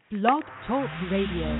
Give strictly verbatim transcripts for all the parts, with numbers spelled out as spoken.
Blog Talk Radio.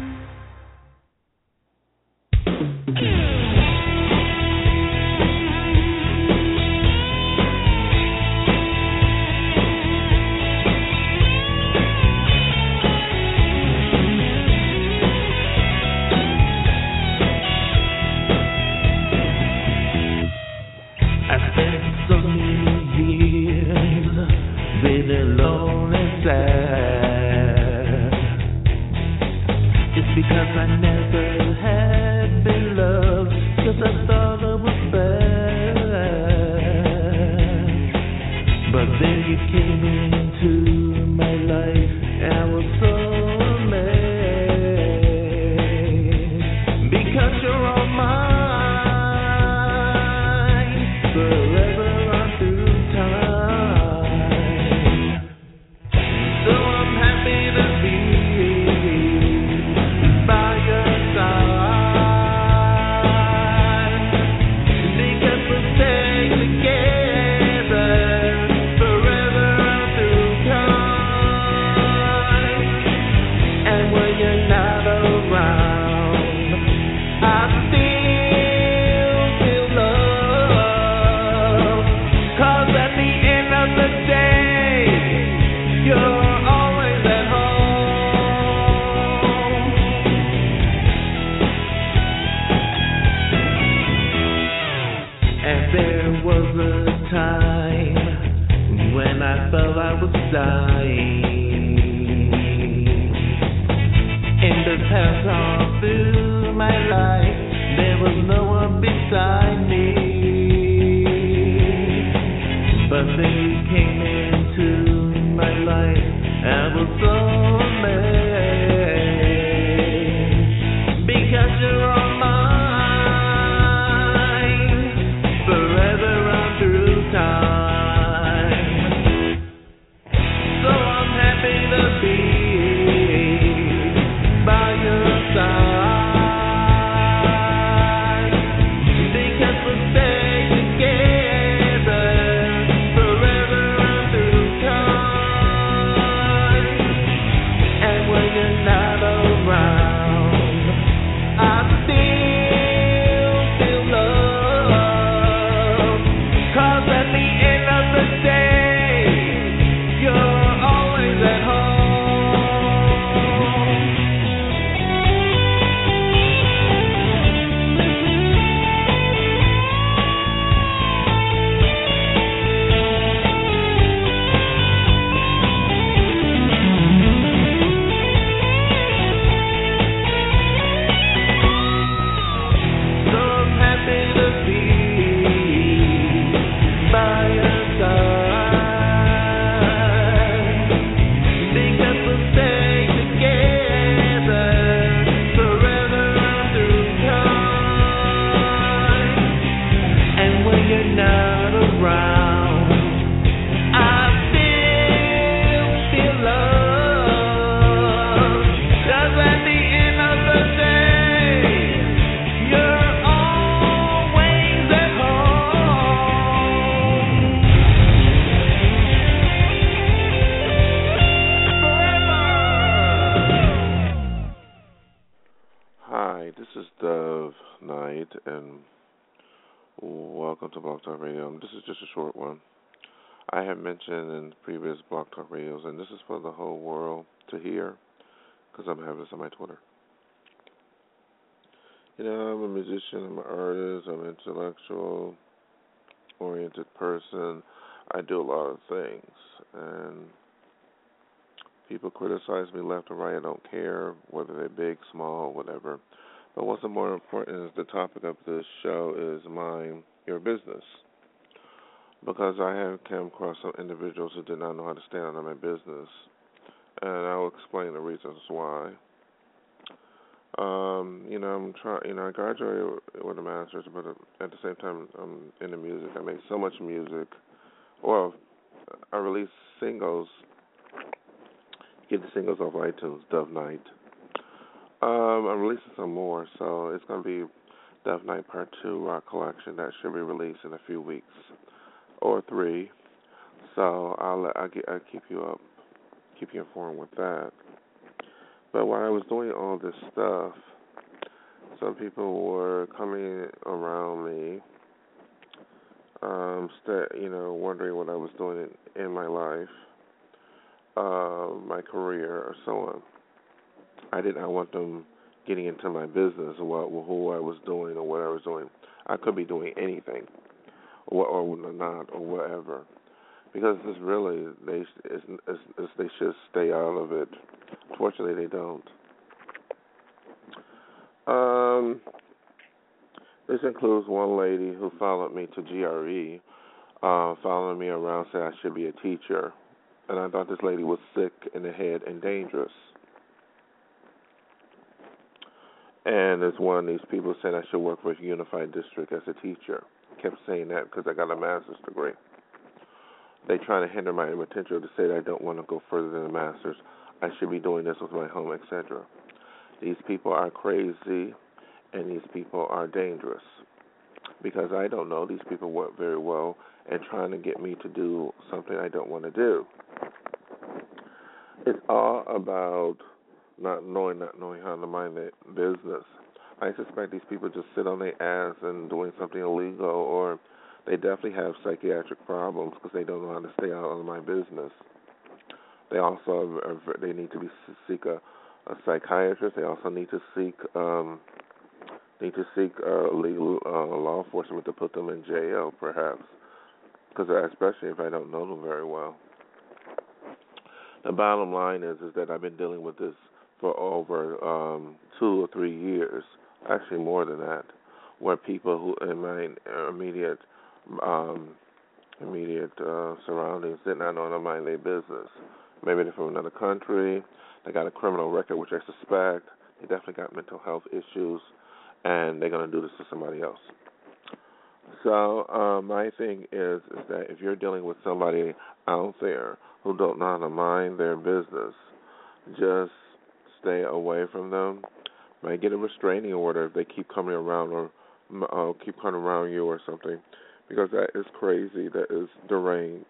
Mentioned in previous Blog Talk Radios, and this is for the whole world to hear, because I'm having this on my Twitter. You know, I'm a musician, I'm an artist, I'm an intellectual oriented person. I do a lot of things, and people criticize me left or right. I don't care whether they're big, small, whatever. But what's more important is the topic of this show is mind your business. Because I have come across some individuals who did not know how to stand on my business, and I will explain the reasons why. Um, you know, I'm trying. You know, I graduated with a master's, but at the same time, I'm into music. I make so much music. Well, I release singles. Get the singles off iTunes. Dove Night. Um, I'm releasing some more, so it's going to be Dove Night Part Two Rock Collection that should be released in a few weeks. Or three, so I'll I'll, get, I'll keep you up, keep you informed with that. But while I was doing all this stuff, some people were coming around me, um, st- you know, wondering what I was doing in, in my life, uh, my career, or so on. I did not want them getting into my business or what, who I was doing or what I was doing. I could be doing anything, or, or not, or whatever. Because it's really, they it's, it's, it's, they should stay out of it. Fortunately, they don't. Um, this includes one lady who followed me to G R E, uh, following me around, said I should be a teacher. And I thought this lady was sick in the head and dangerous. And it's one of these people said I should work for a unified district as a teacher. I kept saying that because I got a master's degree. They try to hinder my potential to say that I don't want to go further than a master's. I should be doing this with my home, et cetera. These people are crazy, and these people are dangerous. Because I don't know these people work very well and trying to get me to do something I don't want to do. It's all about not knowing, not knowing how to mind their business. I suspect these people just sit on their ass and doing something illegal, or they definitely have psychiatric problems because they don't know how to stay out of my business. They also are, they need to be seek a, a psychiatrist. They also need to seek um, need to seek uh, legal uh, law enforcement to put them in jail, perhaps, because especially if I don't know them very well. The bottom line is is that I've been dealing with this for over um, two or three years, actually more than that, where people who in my immediate um, immediate uh, surroundings did not know how to mind their business. Maybe they're from another country, they got a criminal record, which I suspect, they definitely got mental health issues, and they're going to do this to somebody else. So uh, my thing is is that if you're dealing with somebody out there who don't know how to mind their business, just stay away from them. Might get a restraining order if they keep coming around or uh, keep coming around you or something, because that is crazy. That is deranged.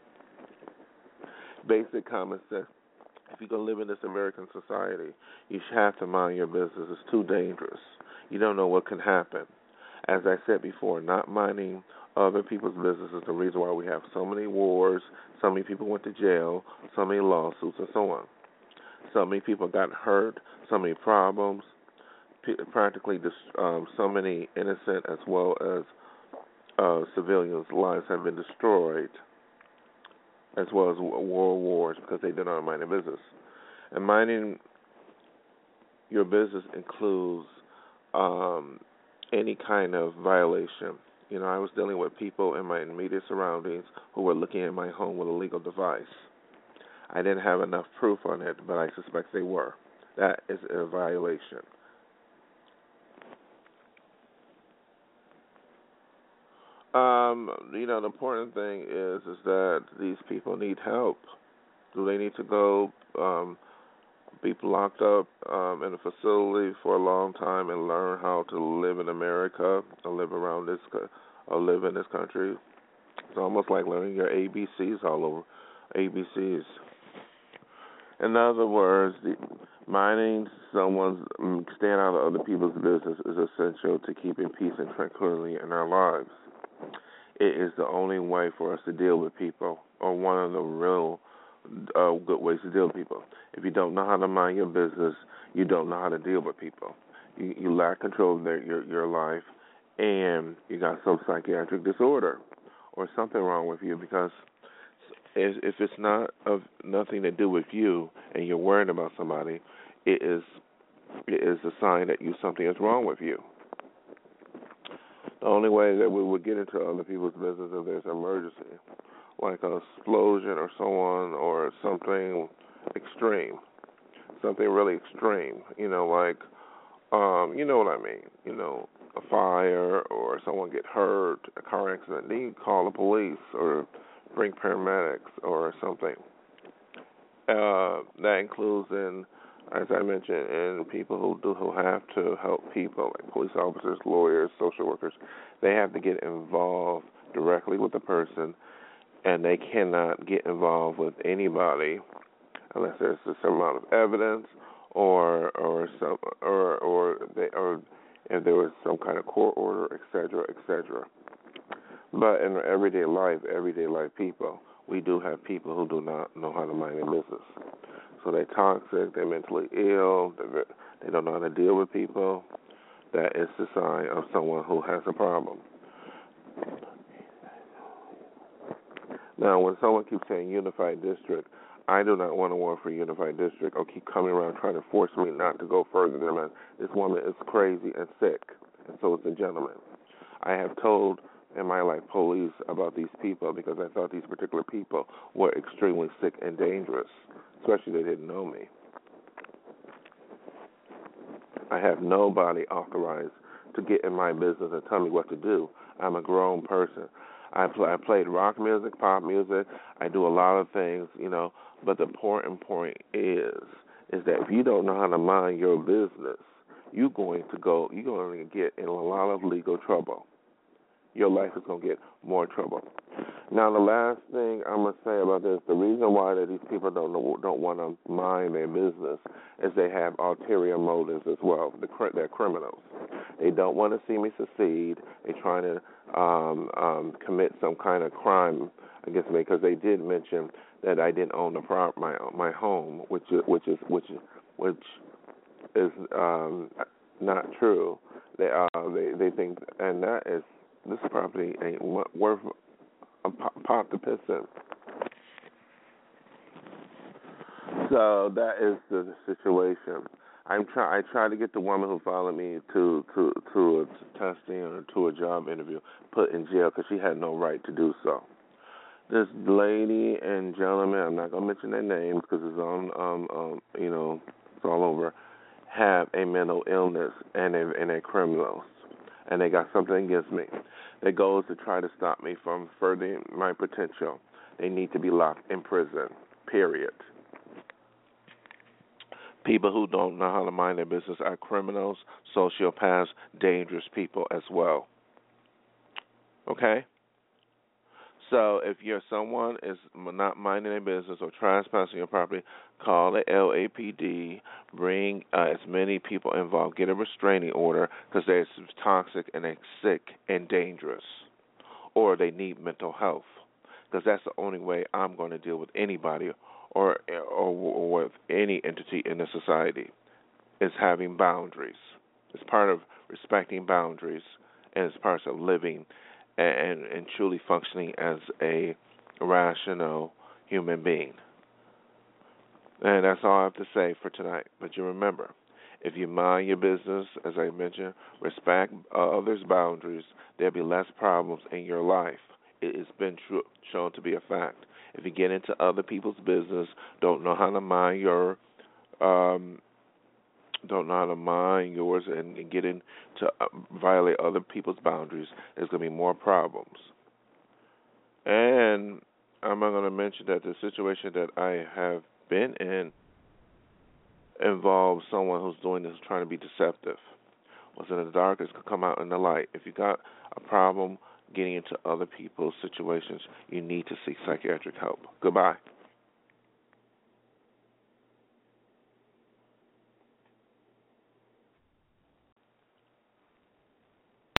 Basic common sense. If you're going to live in this American society, you have to mind your business. It's too dangerous. You don't know what can happen. As I said before, not minding other people's business is the reason why we have so many wars, so many people went to jail, so many lawsuits, and so on. So many people got hurt, so many problems, practically um, so many innocent as well as uh, civilians' lives have been destroyed, as well as world wars because they did not mind their business. And minding your business includes um, any kind of violation. You know, I was dealing with people in my immediate surroundings who were looking at my home with a legal device. I didn't have enough proof on it, but I suspect they were. That is a violation. Um, you know, the important thing is is that these people need help. Do they need to go um, be locked up um, in a facility for a long time and learn how to live in America or live around this or live in this country? It's almost like learning your A B Cs all over. A B Cs. In other words, the, minding someone's, staying out of other people's business is essential to keeping peace and tranquility in our lives. It is the only way for us to deal with people, or one of the real uh, good ways to deal with people. If you don't know how to mind your business, you don't know how to deal with people. You, you lack control of their, your your life, and you got some psychiatric disorder or something wrong with you, because if it's not of nothing to do with you and you're worried about somebody, it is it is a sign that you something is wrong with you. The only way that we would get into other people's business if there's an emergency, like an explosion or so on, or something extreme, something really extreme. You know, like um, you know what I mean. You know, a fire or someone get hurt, a car accident. Then you call the police or bring paramedics or something. Uh, that includes in, as I mentioned, in people who do who have to help people, like police officers, lawyers, social workers. They have to get involved directly with the person, and they cannot get involved with anybody unless there's a certain amount of evidence or or some or or they or if there was some kind of court order, et cetera, et cetera. But in everyday life, everyday life people, we do have people who do not know how to mind their business. So they're toxic, they're mentally ill, they're, they don't know how to deal with people. That is the sign of someone who has a problem. Now, when someone keeps saying unified district, I do not want to work for unified district or keep coming around trying to force me not to go further than that. This woman is crazy and sick, and so is the gentleman. I have told in my life police about these people because I thought these particular people were extremely sick and dangerous, especially they didn't know me. I have nobody authorized to get in my business and tell me what to do. I'm a grown person. I, play, I played rock music, pop music. I do a lot of things, you know. But the important point is, is that if you don't know how to mind your business, you're going to go, you're going to get in a lot of legal trouble. Your life is going to get more trouble. Now, the last thing I'm going to say about this, the reason why that these people don't know, don't want to mind their business is they have ulterior motives as well. They're criminals. They don't want to see me succeed. They're trying to um, um, commit some kind of crime against me because they did mention that I didn't own the prop my my home, which is which is which is which is um, not true. They uh, they they think, and that is. This property ain't worth a pot to piss in. So that is the situation. I'm try. I tried to get the woman who followed me to to to a testing or to a job interview put in jail because she had no right to do so. This lady and gentleman, I'm not gonna mention their names because it's on um um you know it's all over, have a mental illness and they and they're criminals. And they got something against me. Their goal is to try to stop me from furthering my potential. They need to be locked in prison, period. People who don't know how to mind their business are criminals, sociopaths, dangerous people as well. Okay? So if you're someone is not minding their business or trespassing your property, call the L A P D, bring uh, as many people involved, get a restraining order because they're toxic and they're sick and dangerous, or they need mental health because that's the only way I'm going to deal with anybody or, or, or with any entity in the society is having boundaries. It's part of respecting boundaries and it's part of living And, and truly functioning as a rational human being. And that's all I have to say for tonight. But you remember, if you mind your business, as I mentioned, respect uh, others' boundaries, there'll be less problems in your life. It has been true, shown to be a fact. If you get into other people's business, don't know how to mind your um, don't know how to mind yours and, and get into uh, violate other people's boundaries, there's going to be more problems. And I'm going to mention that the situation that I have been in involves someone who's doing this, trying to be deceptive. What's in the dark is going to come out in the light. If you got a problem getting into other people's situations, you need to seek psychiatric help. Goodbye.